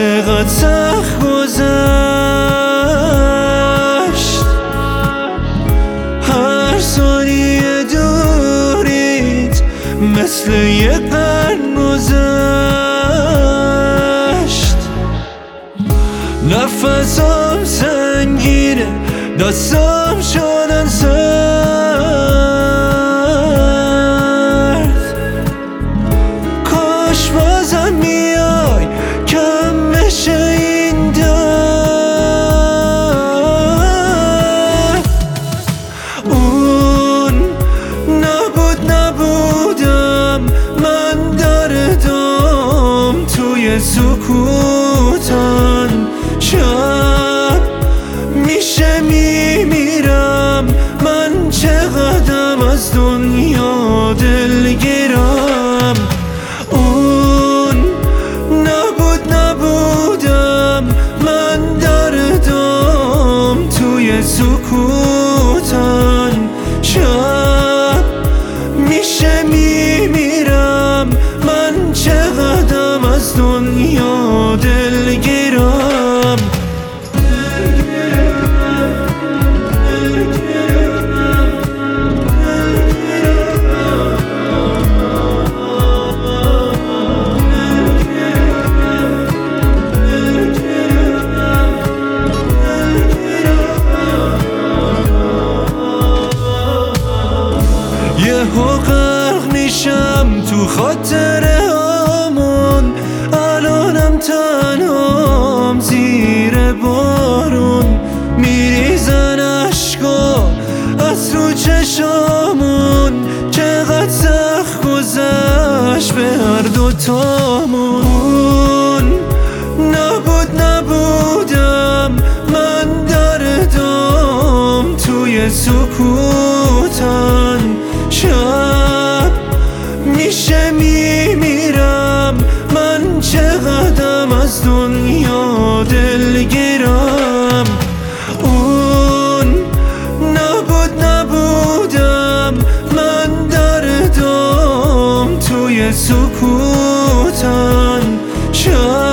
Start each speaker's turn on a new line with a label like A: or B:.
A: چقدر سخت گذشت، هر ثانیه دورید مثل یه قرن گذشت. نفسم سنگینه، دستم شدن سرد، کاش بازم میای کم بشه این درد. اون نبودم، من دردم توی سکوتن، شب میشه میمیرم، من چقدرم از دنیا دلگیرم. اون نبودم، من دردم توی سکوتن، شب میشه میمیرم، من چقدرم از دنیا دلگیرم. یهو غرق میشم تو خاطره هامون، الانم تنهام زیر بارون، میریزن اشکا از رو چشامون، چقدر سخت گذشت به هر دوتامون. نبودم، من دردم توی سکوتن، شب میشه میمیرم، من چقدرم از دنیا دلگیرم. اون نبودم، من دردم توی سکوتن، شب